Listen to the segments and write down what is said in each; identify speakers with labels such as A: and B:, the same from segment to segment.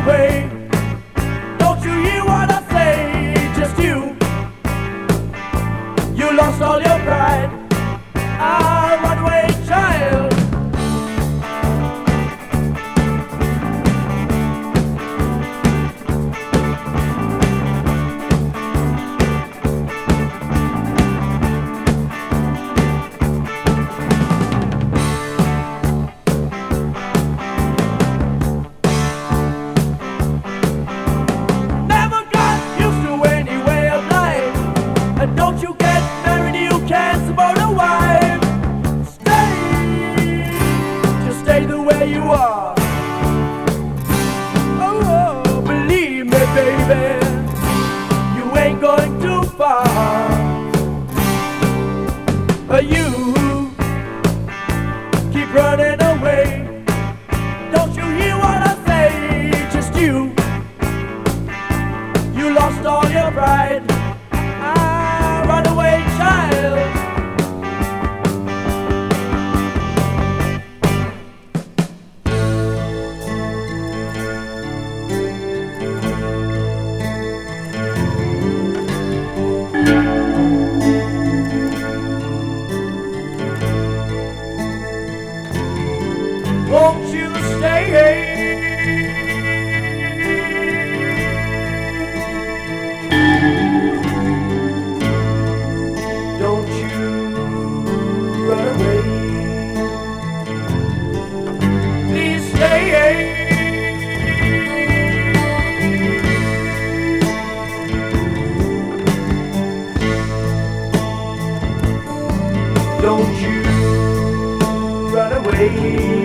A: way. Don't you hear what I say? Just you. You lost all your pride. A runaway child. Never got used to any way of life. And don't you get married, you can't support a wife. Stay, just stay the way you are. Oh, believe me, baby, you ain't going too far. You keep running away. Don't you hear what I say? Just you. You lost all your pride. Ah, runaway child. Won't you stay? Don't you run away. Please stay. Don't you run away.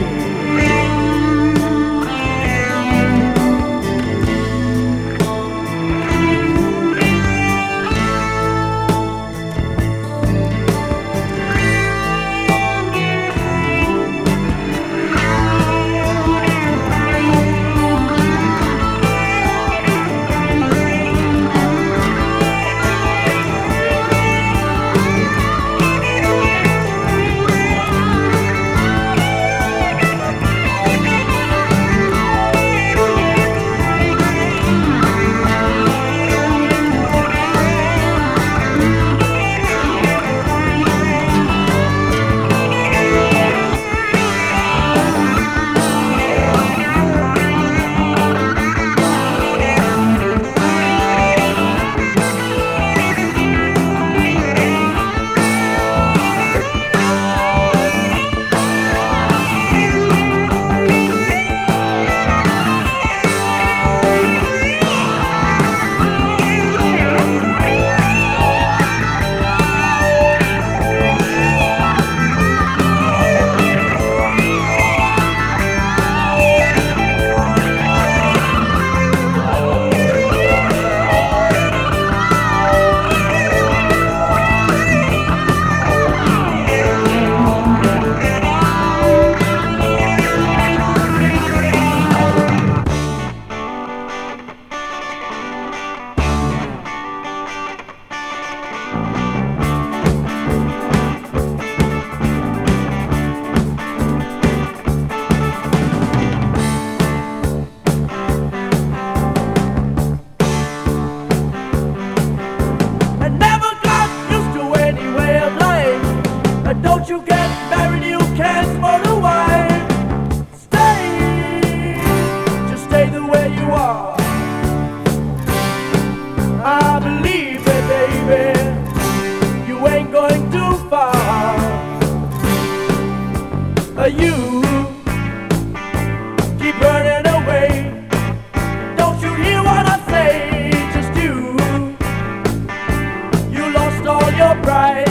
A: Don't you get married, you can't support a wife. Stay, just stay the way you are. I believe it, baby, you ain't going too far. You keep running away. Don't you hear what I say? Just you lost all your pride.